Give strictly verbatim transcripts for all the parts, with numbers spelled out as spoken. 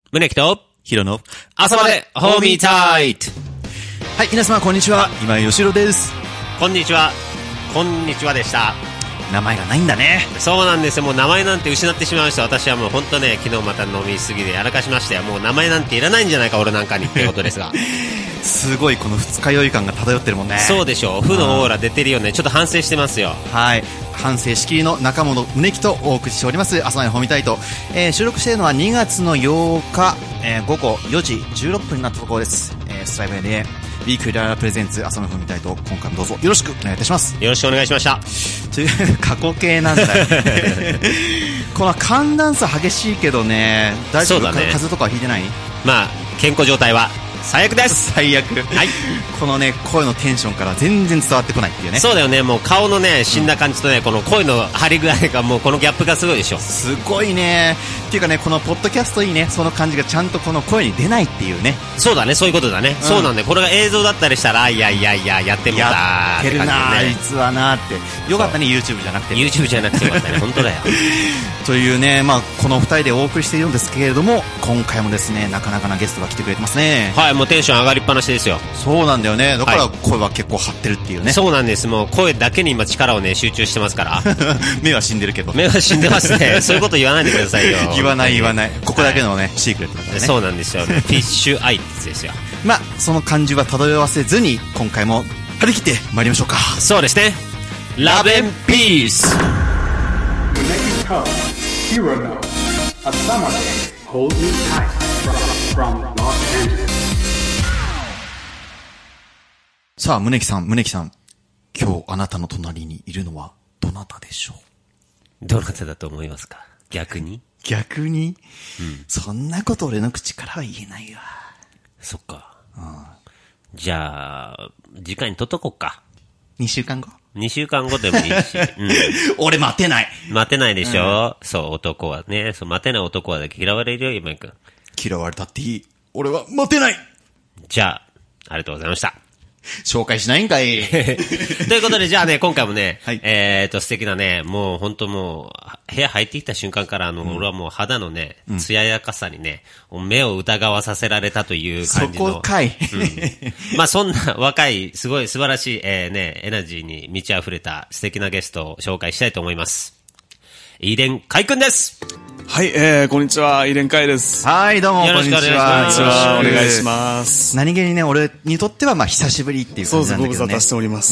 宗木とヒロの朝までホーミータイト。 はい、皆様こんにちは、今井よしろです。 こんにちは、こんにちはでした。 名前がないんだね。 そうなんですよ。もう名前なんて失ってしまいました。私はもう本当ね、昨日また飲みすぎでやらかしましたよ。もう名前なんていらないんじゃないか俺なんかにってことですがすごいこの二日酔い感が漂ってるもんね。 そうでしょう。負のオーラ出てるよね。ちょっと反省してますよ。 はい、反省しきりの中本宗樹とお送りしております朝までホーミータイト、えー、収録しているのはにがつのようか、えー、午後よじじゅうろっぷんになったところです。えー、ストライブでウィークリーライブプレゼンツ朝までホーミータイト、今回もどうぞよろしくお願いいたします。 よろしくお願いしました。 という過去形なんだよこの寒暖差激しいけどね、大丈夫？そうだね、風邪とかはひいてない？ まあ健康状態は最悪です。 最悪。はい。このね、声のテンションから全然伝わってこないっていうね。 そうだよね。もう顔のね、死んだ感じとね、うん、この声の張り具合がもうこのギャップがすごいでしょ。 すごいね。っていうかね、このポッドキャストいいね。その感じがちゃんとこの声に出ないっていうね。 そうだね、そういうことだね。うん、そうなんだよ。これが映像だったりしたら、いやいやいや、やってもらやってるなー、実はなーって。よかったね、YouTube じゃなくて。 YouTube じゃなくてよかったね、本当だよ。 というね、まあ、このふたりでお送りしているんですけれども、今回もですね、なかなかなゲストが来てくれてますね。 はい、もうテンション上がりっぱなしですよ。 そうなんだよね。だから声は結構張ってるっていうね。 そうなんです。もう声だけに今力をね集中してますから目は死んでるけど。 目は死んでますね。そういうこと言わないでくださいよ。 言わない言わない。ここだけのね、はい、シークレットだからね。 そうなんですよね。フィッシュアイってですよ。 まあその感じは漂わせずに今回も張り切って参りましょうか。 そうですね。ラブ&ピース。 さあ、宗木さん、宗木さん、今日あなたの隣にいるのはどなたでしょう？どなただと思いますか？逆に？ 逆に、うん、そんなこと俺の口からは言えないわ。 そっか。 うん、 じゃあ、次回に撮っとこっか。 にしゅうかんご？ にしゅうかんごでもいいし。うん、 俺待てない。 待てないでしょ、うん、そう、男はね。そう、待てない男は嫌われるよ、今井くん。 嫌われたっていい。俺は待てない。 じゃあ、ありがとうございました。 紹介しないんかいということで、じゃあね、今回もね、 はい、 えーと、素敵なね、もう本当もう、部屋入ってきた瞬間から、あの、うん、俺はもう肌のね、艶やかさにね、うん、目を疑わさせられたという感じの。 そこかい。 うん、まあそんな若い、すごい素晴らしい、えー、ね、エナジーに満ち溢れた素敵なゲストを紹介したいと思います。イレンカイくんです。 はい、えー、こんにちは、イレンカイです。 はい、どうも、こんにちは。 よろしくお願いします。 お願いします。 何気にね、俺にとっては、まあ、久しぶりっていう感じなんだけどね。 そうです、ご無沙汰しております。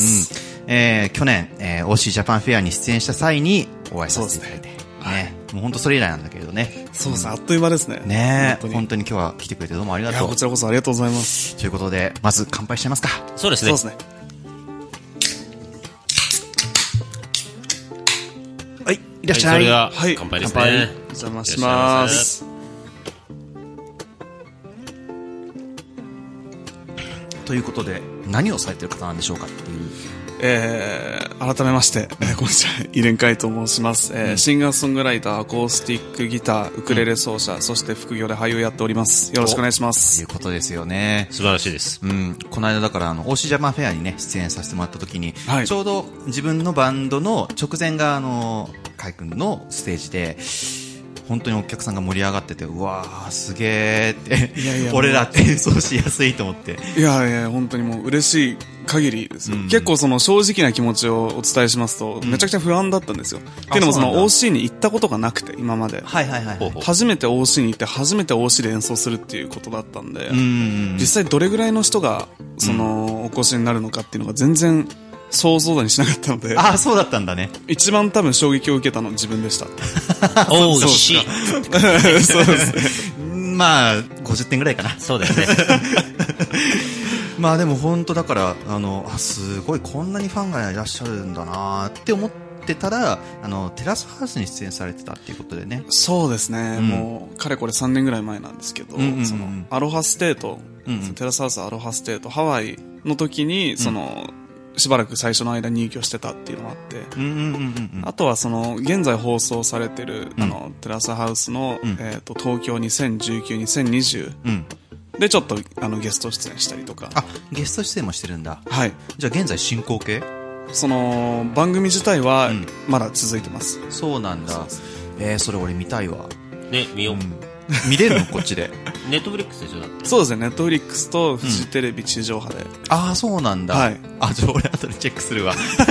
うん。えー、去年、えー、オーシー ジャパンフェアに出演した際にお会いさせていただいて。ね。はい、もう本当それ以来なんだけれどね。 そうです、あっという間ですね。 ねえ、本当に今日は来てくれてどうもありがとう。いや、 こちらこそありがとうございます。 ということで、まず乾杯しちゃいますか。 そうですね。 そうですね。 はい、いらっしゃい。 はい、それでは、はい、乾杯ですね。 乾杯。お邪魔します。 ということで、何をされてる方なんでしょうかっていう。 えー、改めまして、えー、こんにちは、イレンカイと申します。えーうん、シンガーソングライター、アコースティックギター、ウクレレ奏者、うん、そして副業で俳優やっております。よろしくお願いします。 ということですよね。 素晴らしいです。 うん。この間だから、あの、オーシー ジャパンフェアにね、出演させてもらった時に、はい、ちょうど自分のバンドの直前が、あの、カイ君のステージで、本当にお客さんが盛り上がってて、うわーすげーって、いやいや俺らって演奏しやすいと思って。 いやいや本当にもう嬉しい限りですよ、うん、結構その正直な気持ちをお伝えしますと、うん、めちゃくちゃ不安だったんですよ。っていうのもその オーシー に行ったことがなくて今まで、 はいはいはい、はい、 初めて オーシー に行って初めて オーシー で演奏するっていうことだったんで、うん、実際どれぐらいの人がそのお越しになるのかっていうのが全然想像だにしなかったので。 ああ、そうだったんだね。 一番多分衝撃を受けたのは自分でした。 おーしそうですね。 まあごじゅってんぐらいかな。 そうだよね。 まあでも本当だからあのあすごいこんなにファンがいらっしゃるんだなって思ってたら、あのテラスハウスに出演されてたっていうことでね。 そうですね、うん、もうかれこれさんねんぐらい前なんですけど、うんうんうん、そのアロハステート、うんうん、テラスハウスアロハステートハワイの時にその、うんしばらく最初の間入居してたっていうのがあって、うんうんうんうん、あとはその現在放送されてる、うん、あのテラスハウスの、うんえー、と東京にせんじゅうきゅう、にせんにじゅう、うん、でちょっとあのゲスト出演したりとか。 あ、ゲスト出演もしてるんだ。 はい。 じゃあ現在進行形？ その番組自体はまだ続いてます、 うん、そうなんだ。えー、それ俺見たいわ。 ね、見よう、うん、 見れるのこっちで。 ネットフリックスでしょだって。 そうですね、ネットフリックスとフジテレビ地上波で。うん、 ああ、そうなんだ。 はい。 あ、じゃあ俺後でチェックするわ。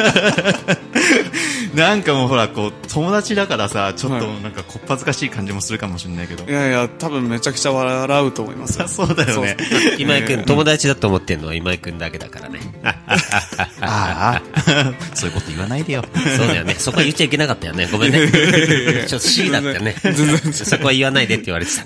なんかもうほら、こう、友達だからさ、ちょっとなんかこっぱずかしい感じもするかもしれないけど。 いやいや、多分めちゃくちゃ笑うと思います。 そうだよね。 今井くん、友達だと思ってんのは今井くんだけだからね。 ああ、そういうこと言わないでよ。 そうだよね。そこは言っちゃいけなかったよね。ごめんね。ちょっと C だったよね。そこは言わないでって言われてた。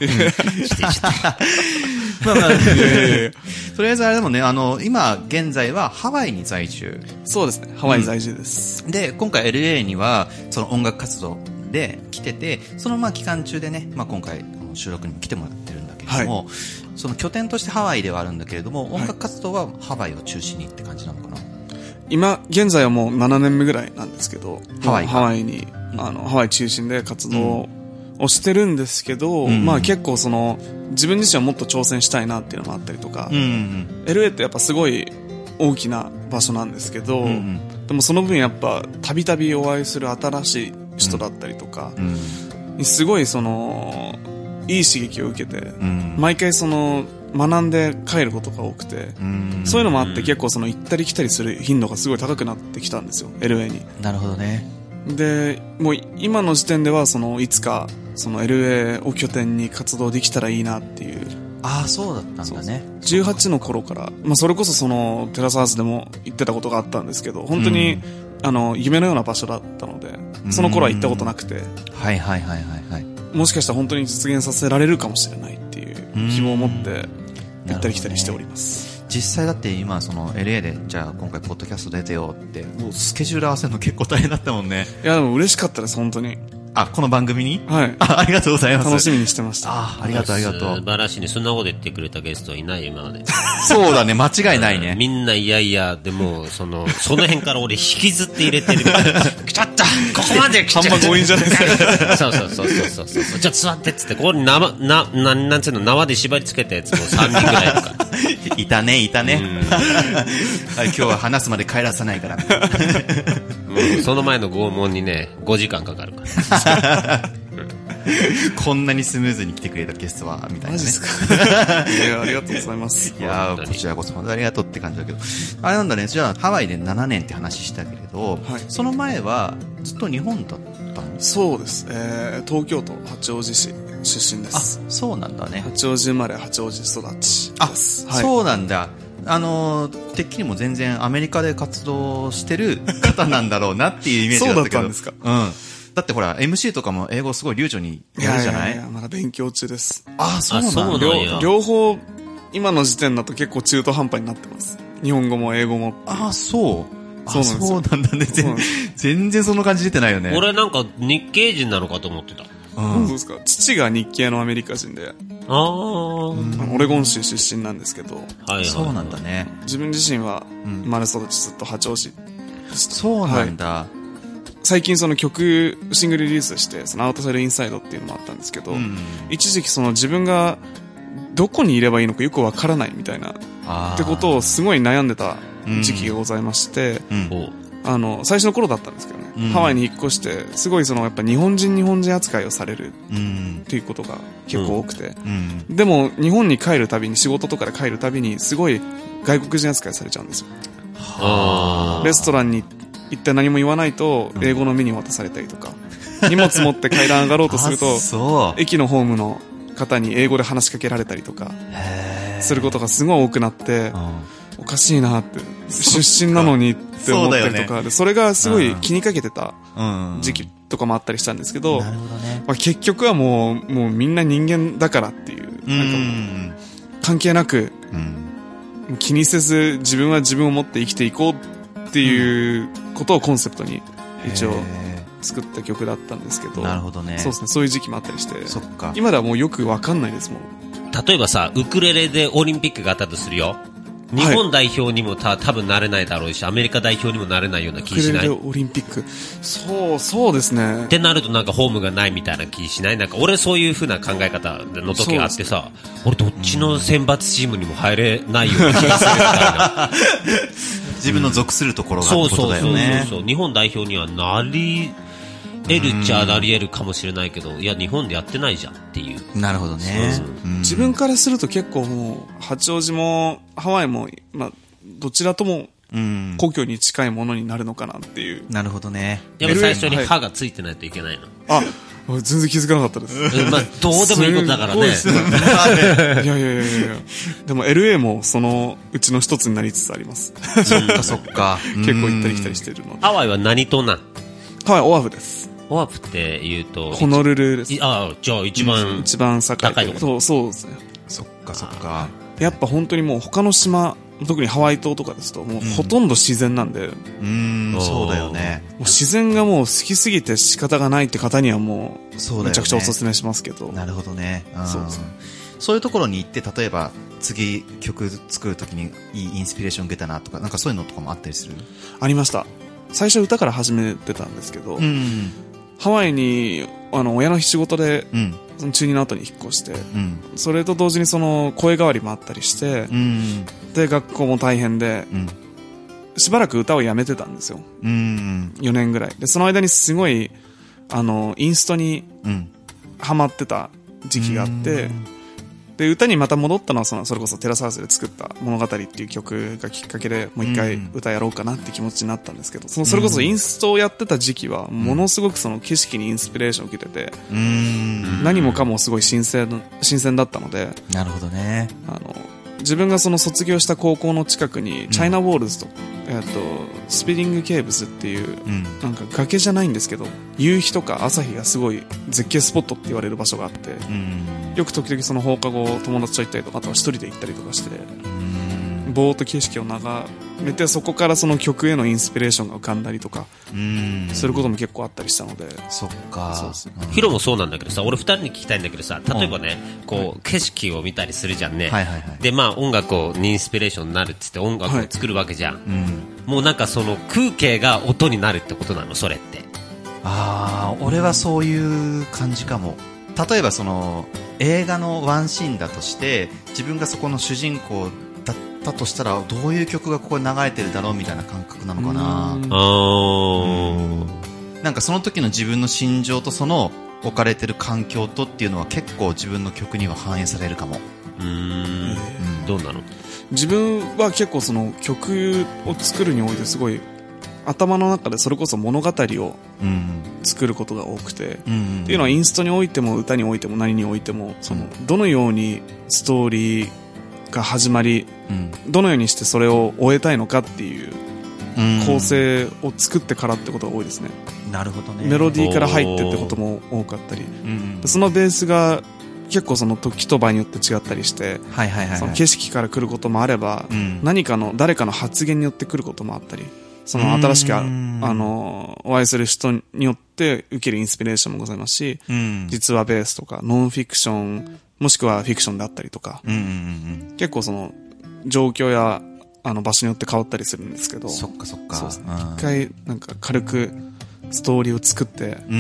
まあまあ、とりあえずあれでもね、あの、今現在はハワイに在住。 そうですね、ハワイ在住です。 うん、で、今回 エルエー にはその音楽活動で来てて、そのまあ期間中でね、まあ今回収録にも来てもらってるんだけれども、はい、その拠点としてハワイではあるんだけれども、音楽活動はハワイを中心にって感じなのかな。 今現在はもうななねんめぐらいなんですけど、 ハワイハワイに、あのハワイ中心で活動をしてるんですけど、うん、まあ結構その自分自身はもっと挑戦したいなっていうのもあったりとか、うん、エルエー ってやっぱすごい大きな場所なんですけど、うん、でもその分やっぱたびたびお会いする新しい人だったりとか、うん、すごいそのいい刺激を受けて、うん、毎回その学んで帰ることが多くて、うん、そういうのもあって結構その行ったり来たりする頻度がすごい高くなってきたんですよ、エルエー に。 なるほどね。 で、もう今の時点ではそのいつかその エルエー を拠点に活動できたらいいなっていう。 ああ、そうだったんだね。 じゅうはちの頃から、まあそれこそそのテラスハウスでも行ってたことがあったんですけど、本当に、うん、あの夢のような場所だったので、その頃は行ったことなくて、 はいはいはいはいはい。もしかしたら本当に実現させられるかもしれないっていう希望を持って行ったり来たりしております。 実際だって今その エルエー でじゃあ今回ポッドキャスト出てよってもうスケジュール合わせるの結構大変だったもんね。 いやでも嬉しかったです本当に。 あ、この番組に？ はい。 あ、ありがとうございます。 楽しみにしてました。 あ、ありがとうありがとう。 素晴らしいね。そんなこと言ってくれたゲストはいないよ今まで。 そうだね、間違いないね。 みんないやいやでもそのその辺から俺引きずって入れてる。ちょっとここまで来ちゃった。 半分強引じゃないですか。 そうそうそうそうそうそう。ちょっと座ってっつってここに縄なななんつうの縄で縛り付けたやつもさんにんぐらいとか。 いたねいたね。はい、今日は話すまで帰らさないから。 もうその前の拷問にねごじかんかかるから。 こんなにスムーズに来てくれたゲストはみたいなね。マジですか。いやありがとうございます。 いやこちらこそ本当にありがとうって感じだけど、あれなんだね。じゃあハワイでななねんって話したけれど、はい、その前はずっと日本だったの？ そうです、えー、東京都八王子市出身です。 あ、そうなんだね。 八王子生まれ八王子育ちあ、 です。 はい、そうなんだ。あのー、てっきりも全然アメリカで活動してる方なんだろうなっていうイメージだったけど。 そうだったんですか。 うん。だってほら エムシー とかも英語すごい流暢にやるじゃない？いやいやいや、 まだ勉強中です。 ああ、そうなんだ。 両, 両方今の時点だと結構中途半端になってます。日本語も英語も。 ああ、そう。 そうなんですよ。 そうなんだね。全, 全然その感じ出てないよね。 俺なんか日系人なのかと思ってた。 うん、そうですか。父が日系のアメリカ人で、 ああ、 オレゴン州出身なんですけど、 はいはい、そうなんだね。 自分自身は生まれ育ちずっと八王子でした。 そうなんだ。はい、 最近その曲シングルリリースして、そのアウトサイドインサイドっていうのもあったんですけど、うん、一時期その自分がどこにいればいいのかよくわからないみたいなってことをすごい悩んでた時期がございまして、うんうん、あの最初の頃だったんですけどね、うん、ハワイに引っ越してすごいそのやっぱ日本人日本人扱いをされるっていうことが結構多くて、うんうん、でも日本に帰るたびに仕事とかで帰るたびにすごい外国人扱いされちゃうんですよ。はレストランに行って何も言わないと英語のメニュー渡されたりとか、うん、荷物持って階段上がろうとすると駅のホームの方に英語で話しかけられたりとかすることがすごい多くなって、おかしいなって出身なのにって思ったりとか そ, でそれがすごい気にかけてた時期とかもあったりしたんですけど、 なるほどね。 まあ、結局はもうもうみんな人間だからっていう、なんかもう関係なく、うん、気にせず自分は自分を持って生きていこうっていうことをコンセプトに一応作った曲だったんですけど、 なるほどね。 そうですね、そういう時期もあったりして、 そっか。 今ではもうよくわかんないですもん。 例えばさ、ウクレレでオリンピックがあったとするよ。日本代表にもた多分なれないだろうし、アメリカ代表にもなれないような気しない？ ウクレレオリンピック、そうそうですね。 ってなるとなんかホームがないみたいな気しない？なんか俺そういう風な考え方の時があってさ、俺どっちの選抜チームにも入れないような気がするみたいな。 自分の属するところがってことだよね。 そうそうそうそう。日本代表にはなり L っちゃあり得るかもしれないけど、いや日本でやってないじゃんっていう。 なるほどね。 そうそう、うん、自分からすると結構もう八王子もハワイも、まあ、どちらとも故郷に近いものになるのかなっていう。 なるほどね。 やっぱ最初に歯がついてないといけないの。 はい、あ、全然気づかなかったです。 まあ、どうでもいいことだからね。 いやいやいやいや。でも エルエー もそのうちの一つになりつつあります。 そっかそっか。 結構行ったり来たりしてるので。 ハワイは何島なん？ ハワイオアフです。 オアフって言うとホノルルです。 ああ、じゃあ一番、うん、 一番栄えてる。そう、そうですね。 そっかそっか。 やっぱ本当にもう他の島、特にハワイ島とかですともうほとんど自然なんで、 うん、うんそうだよね。 もう自然がもう好きすぎて仕方がないって方にはもうそうだよ、ね、めちゃくちゃおすすめしますけど。 なるほどね。 そうそう。 そういうところに行って例えば次曲作るときにいいインスピレーション受けたなとかなんかそういうのとかもあったりする？ ありました。最初歌から始めてたんですけど、うん、ハワイにあの親の仕事で、うん、その中にの後に引っ越して、うん、それと同時にその声変わりもあったりして、うん、で学校も大変で、うん、しばらく歌をやめてたんですよ、うん、よねんぐらいで。その間にすごいあのインストにハマってた時期があって、うん、で歌にまた戻ったのはそのそれこそテラスハウスで作った物語っていう曲がきっかけでもう一回歌やろうかなって気持ちになったんですけど、そのそれこそインストをやってた時期はものすごくその景色にインスピレーションを受けてて、何もかもすごい新鮮新鮮だったので。 なるほどね。 あの自分がその卒業した高校の近くにチャイナウォールズと、えっとスピリングケーブスっていう、なんか崖じゃないんですけど夕日とか朝日がすごい絶景スポットって言われる場所があって、よく時々その放課後友達と行ったりとかあとは一人で行ったりとかして、ぼーっと景色を眺めてそこからその曲へのインスピレーションが浮かんだりとかすることも結構あったりしたので。 そっか。そうですね。ヒロもそうなんだけどさ、俺二人に聞きたいんだけどさ、例えばね、うん、こう、はい、景色を見たりするじゃんね、はいはいはい、でまあ音楽をにインスピレーションになるっつって音楽を作るわけじゃん、はい、うん、もうなんかその風景が音になるってことなのそれって？ ああ、俺はそういう感じかも。例えばその映画のワンシーンだとして自分がそこの主人公だったとしたらどういう曲がここに流れてるだろうみたいな感覚なのかな。あ、うん、なんかその時の自分の心情とその置かれてる環境とっていうのは結構自分の曲には反映されるかも。うーん、 うん、どうなの？ 自分は結構その曲を作るにおいてすごい頭の中でそれこそ物語を作ることが多くて、うん、っていうのはインストにおいても歌においても何においてもそのどのようにストーリーが始まり、うん、どのようにしてそれを終えたいのかっていう構成を作ってからってことが多いですね。 なるほどね。 メロディーから入ってってことも多かったり、うん、そのベースが結構その時と場によって違ったりして、はいはいはいはい、その景色から来ることもあれば、うん、何かの誰かの発言によって来ることもあったり、その新しくあのお会いする人によって受けるインスピレーションもございますし、うん、実はベースとかノンフィクションもしくはフィクションであったりとか、うんうんうん、結構その状況やあの場所によって変わったりするんですけど。 そっかそっか。 そうですね。一回なんか軽くストーリーを作って、うん、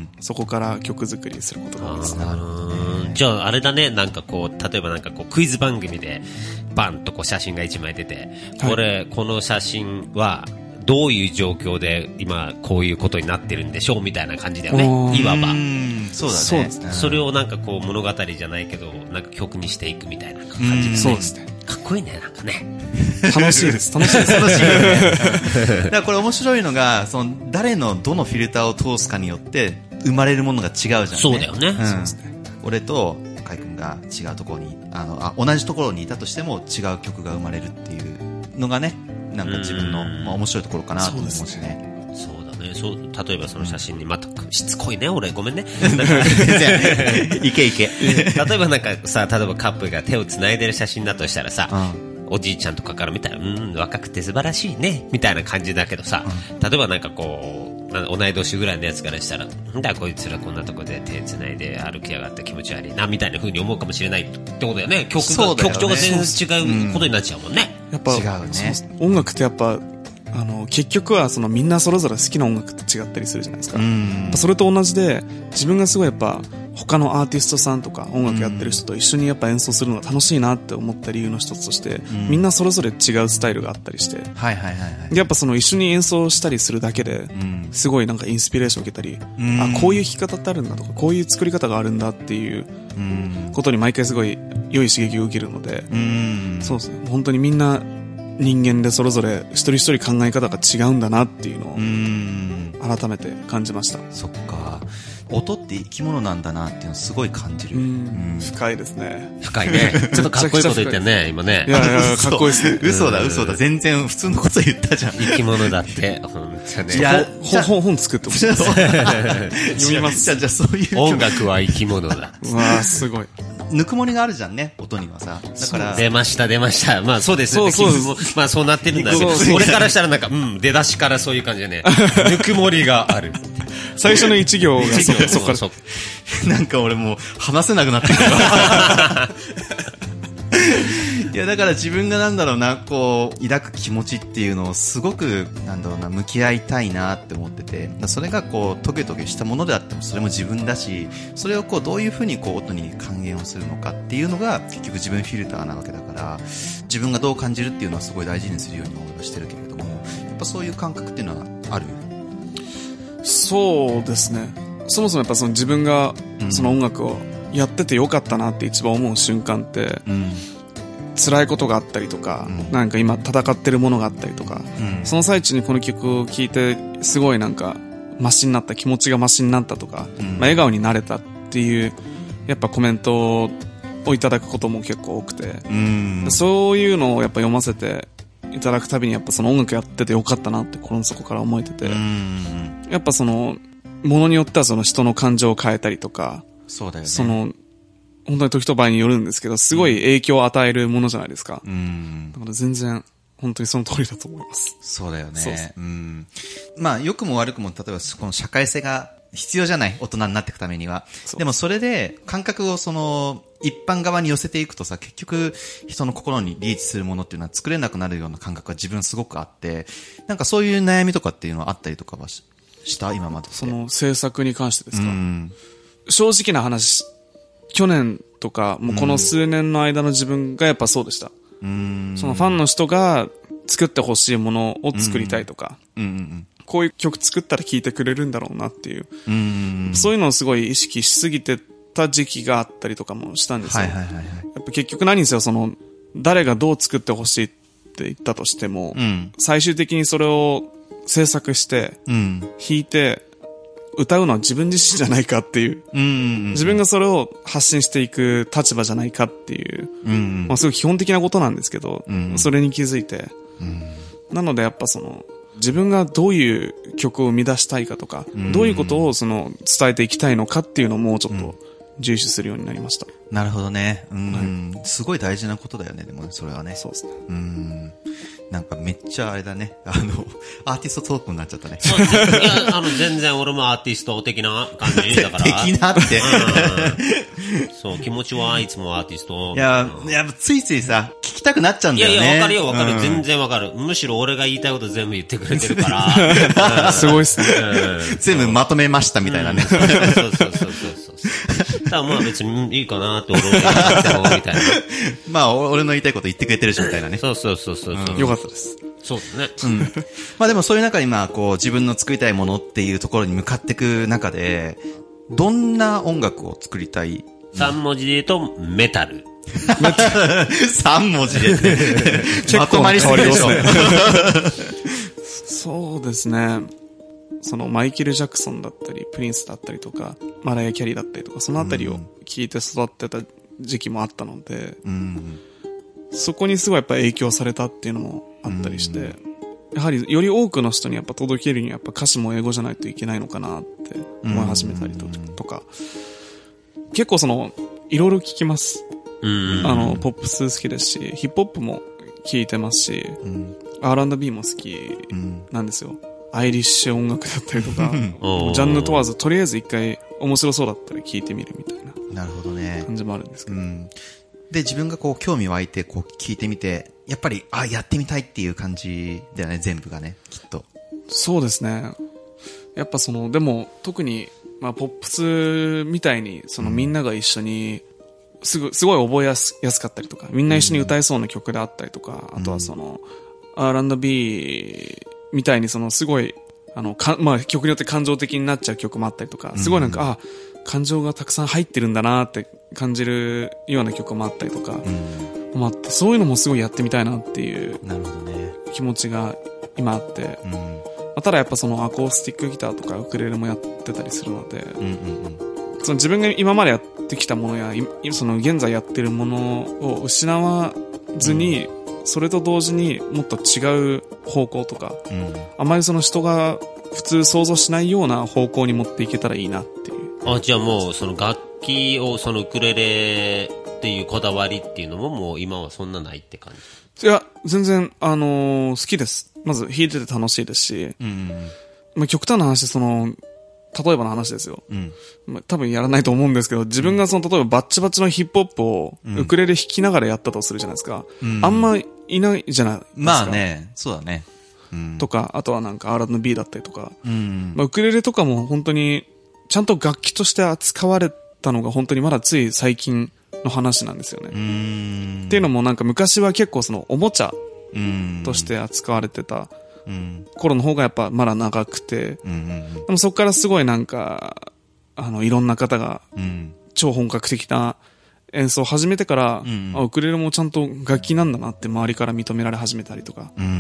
そこから曲作りすることが多いですね。 じゃああれだね、なんかこう例えばなんかこうクイズ番組でバンとこう写真が一枚出て、これ、はい、この写真はどういう状況で今こういうことになってるんでしょうみたいな感じだよね、いわば。 そうだね。 そうですね。 それをなんかこう物語じゃないけどなんか曲にしていくみたいな感じで、ね、 そうですね。 かっこいいね、なんかね。 楽しいです。楽しいです。 楽しいよね。だからこれ面白いのが、その誰のどのフィルターを通すかによって生まれるものが違うじゃんね。 そうだよね。うん、 そうですね。俺とカイ君が違うところにあのあ同じところにいたとしても違う曲が生まれるっていうのがね、なんか自分のまあ面白いところかなと思うしね。 そうだね。そう例えばその写真にまたしつこいね俺ごめんね。 いけいけ。 例えばなんかさ、例えばカップルが手をつないでる写真だとしたらさ、うん、おじいちゃんとかから見たらうん若くて素晴らしいねみたいな感じだけどさ、うん、例えばなんかこう同い年ぐらいのやつからしたらなんだこいつらこんなとこで手つないで歩きやがって気持ち悪いなみたいな風に思うかもしれないってことだよね。曲が、ね、曲調が全然違うことになっちゃうもんね。 やっぱ違うね。音楽ってやっぱあの結局はそのみんなそれぞれ好きな音楽って違ったりするじゃないですか。やっぱそれと同じで自分がすごいやっぱ他のアーティストさんとか音楽やってる人と一緒にやっぱ演奏するのが楽しいなって思った理由の一つとして、うん、みんなそれぞれ違うスタイルがあったりして、 はいはいはいはい、 やっぱその一緒に演奏したりするだけで、うん、すごいなんかインスピレーションを受けたり、うん、あ、こういう弾き方ってあるんだとか、こういう作り方があるんだっていうことに毎回すごい良い刺激を受けるので、うん、そうですね、本当にみんな人間でそれぞれ一人一人考え方が違うんだなっていうのを改めて感じました。 そっか、音って生き物なんだなっていうのをすごい感じる。うん、 深いですね。 深いね。ちょっとかっこいいこと言ってね、今ね。 いやいや、かっこいいですね。 嘘だ、嘘だ。全然普通のこと言ったじゃん。 生き物だって。本当ね。 いや、本、本作ってほしいです。読みます。 じゃあ、じゃあそういう。 音楽は生き物だ。 うわー、すごい。 ぬくもりがあるじゃんね、音にはさ。だから。 出ました、出ました。まあそうですね。そうそうまあそうなってるんだけど、俺からしたらなんか、うん、出だしからそういう感じでね、ぬくもりがある。 最初の一行がそ、そこから。 なんか俺もう話せなくなってくる。いやだから自分がなんだろうな、こう抱く気持ちっていうのをすごくなんだろうな、向き合いたいなって思ってて、それがこうトゲトゲしたものであってもそれも自分だし、それをこうどういうふうにこう音に還元をするのかっていうのが結局自分フィルターなわけだから、自分がどう感じるっていうのはすごい大事にするように俺はしてるけれども、やっぱそういう感覚っていうのはある？ そうですね。そもそもやっぱその自分がその音楽をやっててよかったなって一番思う瞬間って、うん、辛いことがあったりとか、うん、なんか今戦ってるものがあったりとか、うん、その最中にこの曲を聴いてすごいなんかマシになった、気持ちがマシになったとか、うん、まあ、笑顔になれたっていうやっぱコメントをいただくことも結構多くて、うん、そういうのをやっぱ読ませていただくたびにやっぱその音楽やっててよかったなって心の底から思えてて、うん、やっぱそのものによってはその人の感情を変えたりとか、 そうだよね、 その本当に時と場合によるんですけど、すごい影響を与えるものじゃないですか。うん、だから全然本当にその通りだと思います。 そうだよね。そうそう、うん、まあ良くも悪くも例えばこの社会性が必要じゃない、大人になっていくためには。でもそれで感覚をその一般側に寄せていくとさ、結局人の心にリーチするものっていうのは作れなくなるような感覚が自分すごくあって、なんかそういう悩みとかっていうのはあったりとかはしした今まで。 その制作に関してですか？うん、正直な話、去年とかもうこの数年の間の自分がやっぱそうでした。うん、そのファンの人が作ってほしいものを作りたいとか、うんうんうん、こういう曲作ったら聴いてくれるんだろうなっていう、うんうんうん、そういうのをすごい意識しすぎてた時期があったりとかもしたんですよ。はいはいはいはい、やっぱ結局何にせよその誰がどう作ってほしいって言ったとしても、うん、最終的にそれを制作して、うん、弾いて歌うのは自分自身じゃないかっていう、うんうんうん、自分がそれを発信していく立場じゃないかっていう、うんうん、まあすごい基本的なことなんですけど、うんうん、それに気づいて、うん、なのでやっぱその自分がどういう曲を生み出したいかとか、うんうん、どういうことをその伝えていきたいのかっていうのをもうちょっと重視するようになりました。 うん、なるほどね、うん、はい、すごい大事なことだよね。でもそれはね。 そうですね。 うん、なんかめっちゃあれだね。あの、アーティストトークになっちゃったね。 そういや、あの、全然俺もアーティスト的な感じだから。 的なって。 そう、気持ちはいつもアーティスト。 いや、いや、ついついさ、聞きたくなっちゃうんだよね。 いやいや、わかるよ、わかる、うん。全然わかる。むしろ俺が言いたいこと全部言ってくれてるから。 すごいっすね、 うん。全部まとめましたみたいなね。うん、そうそうそうそうそう。 だからまあ別にいいかなって俺が言ってもみたいな。 まあ俺の言いたいこと言ってくれてるしみたいなね。 そうそうそうそう、うん。 よかったです。 そうですね。 うん。まあでもそういう中にまあこう自分の作りたいものっていうところに向かっていく中で、どんな音楽を作りたい？ 三文字で言うとメタル。 三文字で。まとまりすぎでしょ。 そうですね。そのマイケル・ジャクソンだったりプリンスだったりとかマライア・キャリーだったりとかそのあたりを聞いて育ってた時期もあったので、うん、そこにすごいやっぱ影響されたっていうのもあったりして、うん、やはりより多くの人にやっぱ届けるにはやっぱ歌詞も英語じゃないといけないのかなって思い始めたりとか、うん、結構そのいろいろ聞きます、うん、あのポップス好きですしヒップホップも聞いてますし、うん、アールアンドビー も好きなんですよ、うん、アイリッシュ音楽だったりとかジャンル問わずとりあえず一回面白そうだったら聞いてみるみたいななるほどね感じもあるんですけど、うん、 で自分がこう興味湧いてこう聞いてみてやっぱりあやってみたいっていう感じだよね全部がねきっと。 そうですね。やっぱそのでも特にまあ、ポップスみたいに、そのみんなが一緒に、すぐ、すごい覚えやす、やすかったりとか、みんな一緒に歌えそうな曲であったりとか、うん、あとはその、アールアンドビー みたいにそのすごい、あの、か、まあ、曲によって感情的になっちゃう曲もあったりとか、すごいなんか、うん、あ、感情がたくさん入ってるんだなって感じるような曲もあったりとか、うん、もあって、そういうのもすごいやってみたいなっていう、なるほどね。気持ちが今あって、うん、ただやっぱそのアコースティックギターとかウクレレもやってたりするので、うんうんうん、その自分が今までやってきたものや、その現在やってるものを失わずに、うん、それと同時にもっと違う方向とか、うん、あまりその人が普通想像しないような方向に持っていけたらいいなっていう。 あ、じゃあもうその楽器をそのウクレレっていうこだわりっていうのももう今はそんなないって感じ？ いや、全然、あのー、好きです。まず弾いてて楽しいですし、うんうん、まあ、極端な話、その、例えばの話ですよ。うん、まあ、多分やらないと思うんですけど、自分がその、例えばバッチバチのヒップホップをウクレレ弾きながらやったとするじゃないですか。うん、あんまいないじゃないですか。 まあね、そうだね。 うん、とか、あとはなんか アールアンドビー だったりとか、うんまあ、ウクレレとかも本当に、ちゃんと楽器として扱われたのが本当にまだつい最近の話なんですよね。うーんっていうのもなんか昔は結構そのおもちゃとして扱われてた頃の方がやっぱまだ長くて、うんうん、でもそこからすごいなんかあのいろんな方が超本格的な演奏を始めてから、うんうん、あウクレレもちゃんと楽器なんだなって周りから認められ始めたりとか、うんうん、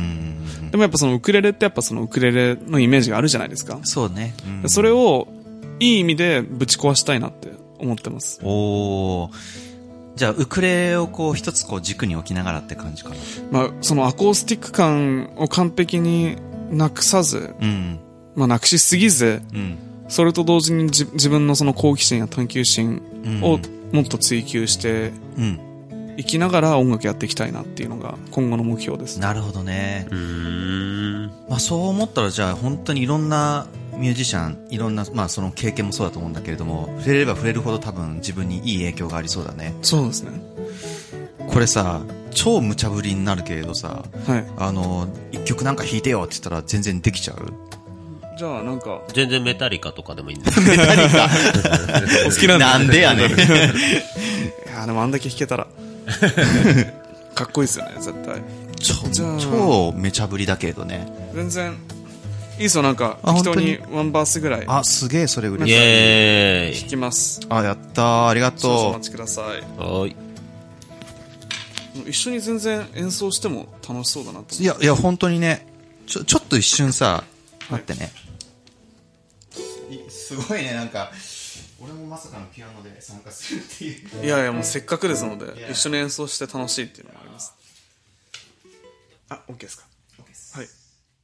でもやっぱそのウクレレってやっぱそのウクレレのイメージがあるじゃないですか。 そうね、うんうん、 それをいい意味でぶち壊したいなって思ってます。 おー、じゃあウクレレをこう一つこう軸に置きながらって感じかな。 まあそのアコースティック感を完璧になくさず、うん、まあなくしすぎず、うん、それと同時にじ自分のその好奇心や探求心をもっと追求していきながら音楽やっていきたいなっていうのが今後の目標です。 なるほどね。うーん、まあそう思ったらじゃあ本当にいろんなミュージシャン、いろんな、まあ、その経験もそうだと思うんだけれども、触れれば触れるほど多分自分にいい影響がありそうだね。 そうですね。 これさ、超無茶ぶりになるけれどさ、はい、あの一曲なんか弾いてよって言ったら全然できちゃう？ じゃあなんか全然メタリカとかでもいいんだよ。 メタリカお好きなんだ。 なんでやねん。いやでもあんだけ弾けたらかっこいいですよね絶対。 超超めちゃぶりだけどね。 全然いいですよ。なんか適当にワンバースぐらい。 あ、すげえ、それ嬉しい。 イエーイ。 弾きます。 あ、やったー、ありがとう。 少々お待ちください。 はい。 一緒に全然演奏しても楽しそうだなと。 いやいや本当にね、ちょちょっと一瞬さ、待ってね。はい、すごいね、なんか俺もまさかのピアノで参加するっていう。 いやいやもうせっかくですので一緒に演奏して楽しいっていうのもあります。あ、オッケーですか。オッケーです。はい。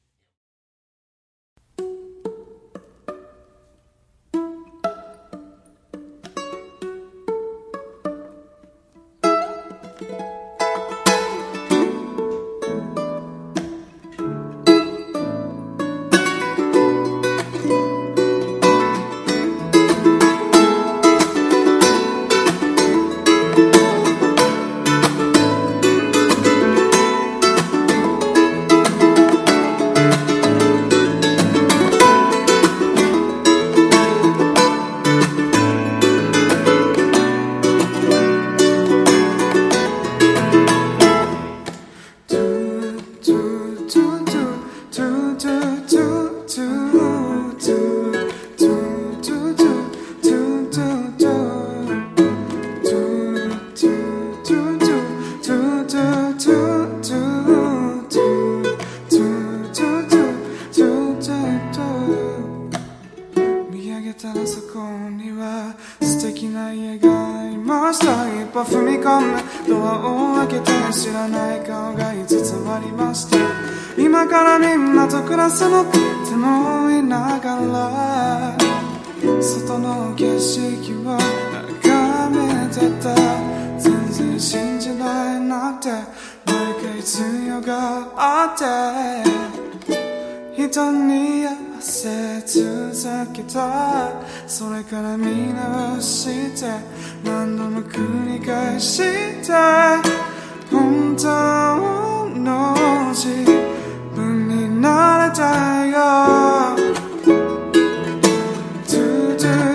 その手もいながら外の景色を眺めてた。全然信じられなくて毎回強があって人に合わせ続けた。それから見直して何度も繰り返して本当の自分になれたいよ。トゥトゥ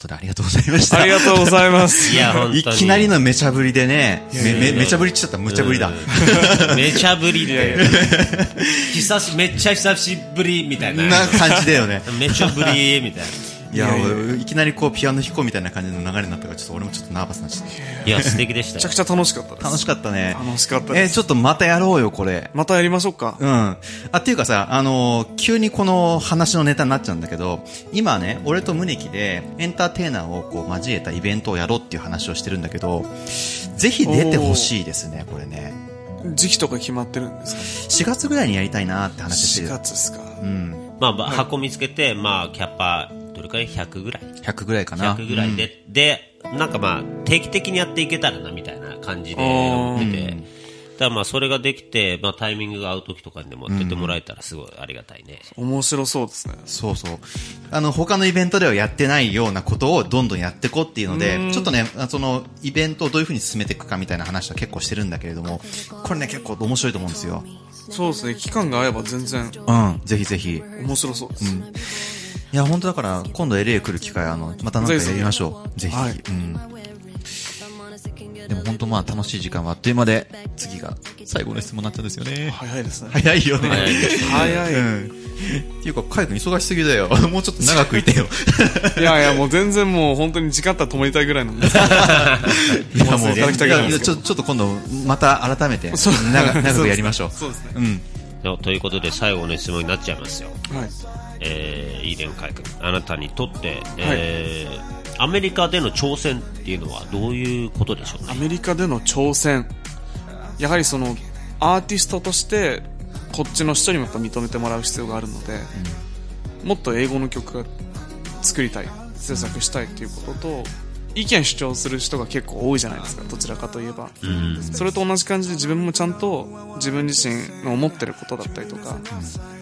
ことでありがとうございました。 ありがとうございます。 いや、本当に。 いきなりのめちゃぶりでね、め、め、めちゃぶりって言っちゃったらむちゃぶりだ。 めちゃぶりって。久し、めっちゃ久しぶりみたいな。 な感じだよね。 めちゃぶりみたいな。 いや、いきなりこうピアノ弾こうみたいな感じの流れになったから、ちょっと俺もちょっとナーバスになっちゃった。 いや、素敵でした。 めちゃくちゃ楽しかったです。 楽しかったね。 楽しかったです。 えー、ちょっとまたやろうよ、これ。 またやりましょうか。 うん。あ、っていうかさ、あのー、急にこの話のネタになっちゃうんだけど、今ね、俺と宗木でエンターテイナーをこう交えたイベントをやろうっていう話をしてるんだけど、ぜひ出てほしいですね、これね。 時期とか決まってるんですか？ しがつぐらいにやりたいなって話してる。 しがつですか。 うん。 まあ、はい、箱見つけて、まあ、キャッパー、どれくらい ?ひゃく ぐらい ? ひゃく ぐらいかな。 ひゃくぐらいで、うん、で、なんかまあ、定期的にやっていけたらな、みたいな感じで思ってて、だからまあ、それができて、まあ、タイミングが合う時とかにでも出てもらえたらすごいありがたいね。 うん、面白そうですね。 そうそう。あの、他のイベントではやってないようなことをどんどんやっていこうっていうので、ちょっとね、その、イベントをどういう風に進めていくかみたいな話は結構してるんだけれども、これね、結構面白いと思うんですよ。 そうですね。期間が合えば全然。 うん、ぜひぜひ。 面白そうです。うん。 いや、本当だから、今度 エルエー 来る機会、あの、また何かやりましょう。ぜひ。はい、うん。でも本当まあ楽しい時間はあっという間で、次が最後の質問になっちゃうんですよね。 早いですね。 早いよね。 早い。早い。 うん。っていうか、カイ君忙しすぎだよ。もうちょっと長くいてよ。 いやいや、もう全然もう本当に時間あったら止まりたいぐらいなんです。いや、もう、いやちょ、ちょっと今度、また改めて、長, 長くやりましょう。 そうですね。 うん。 ということで、最後の質問になっちゃいますよ。 はい。 えー、イーデンカイ君、あなたにとって、えー、はい、アメリカでの挑戦っていうのはどういうことでしょうね。 アメリカでの挑戦、やはりそのアーティストとしてこっちの人にもやっぱ認めてもらう必要があるので、うん、もっと英語の曲が作りたい、制作したいっていうことと、意見主張する人が結構多いじゃないですか、どちらかといえば、うん、それと同じ感じで自分もちゃんと自分自身の思ってることだったりとか、うん、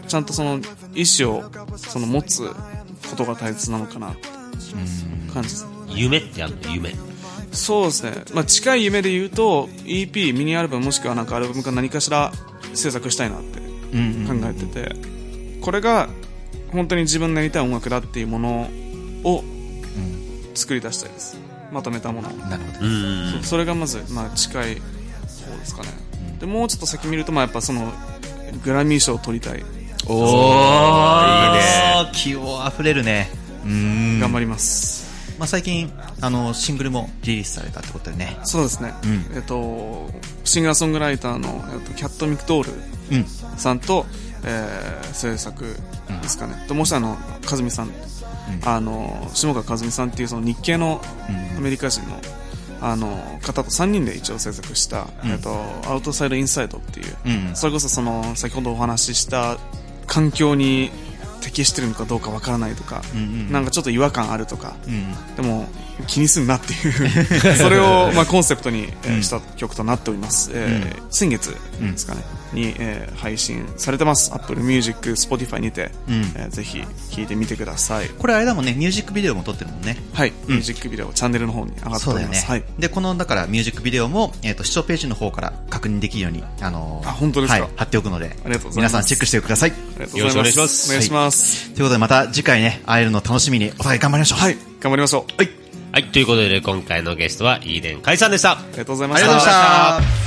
ちゃんとその意思をその持つことが大切なのかなって感じです。 夢ってあるの？夢。 そうですね、まあ、近い夢で言うと イーピー ミニアルバムもしくはなんかアルバムか何かしら制作したいなって考えてて、これが本当に自分のやりたい音楽だっていうものを作り出したいです。まとめたものを。 なるほど。 そ, それがまず、まあ、近い方ですかね。でもうちょっと先見ると、まあ、やっぱそのグラミー賞を取りたい。 おー、いいね。気をあふれるね。 うーん、頑張ります。 まあ、最近あのシングルもリリースされたってことでね。 そうですね、うん、えっと、シンガーソングライターの、えっと、キャット・ミクドールさんと、うん、えー、制作ですかね、うん、ともう一人の和美さん、うん、あの下川和美さんっていうその日系のアメリカ人の、あの方とさんにんで一応制作した、うん、えっと、アウトサイド・インサイドっていう、うん、それこそその先ほどお話しした環境に適してるのかどうかわからないとか、うんうん、なんかちょっと違和感あるとか、うん、でも気にすんなっていうそれをまあコンセプトに、えー、した曲となっております、うん、えー、先月ですかね、うん、に、えー、配信されてます。 Apple Music、Spotify にて、うん、えー、ぜひ聴いてみてください。 これあれだもんね、ミュージックビデオも撮ってるもんね。 はい、うん、ミュージックビデオチャンネルの方に上がっております。 そうだよね、はい、でこのだからミュージックビデオも、えー、と視聴ページの方から確認できるように、あのー、 あ、本当ですか、 はい、貼っておくので、 ありがとうございます。 皆さんチェックしてください。 ありがとうございます。よろしくお願いします。お願いします、 はい、ということでまた次回ね会えるの楽しみにお互い頑張りましょう。 はい、頑張りましょう。 はい、 はい、ということで今回のゲストはイーデンカイさんでした。ありがとうございました。 ありがとうございました。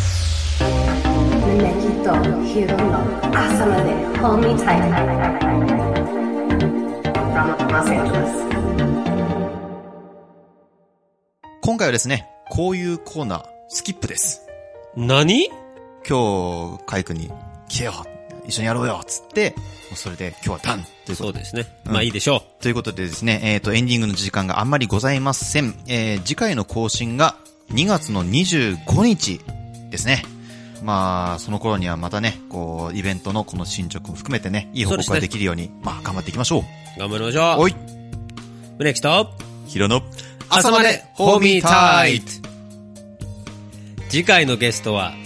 今回はですね、こういうコーナースキップです。 何？ 今日カイ君に来てよ、一緒にやろうよっつって、もうそれで今日はダンということで。 そうですね、うん、まあいいでしょうということでですね、えっ、ー、とエンディングの時間があんまりございません。えー、次回の更新がにがつのにじゅうごにちですね。まあその頃にはまたね、こうイベントのこの進捗も含めてね、いい報告ができるように、まあ頑張っていきましょう。 頑張りましょう。 おい、 宗木とヒロの朝までホーミータイト。次回のゲストは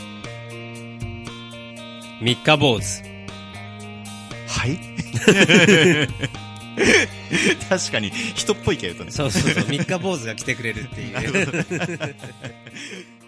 三日坊主。 はい確かに人っぽいけどね。 そうそうそう、三日坊主が来てくれるっていう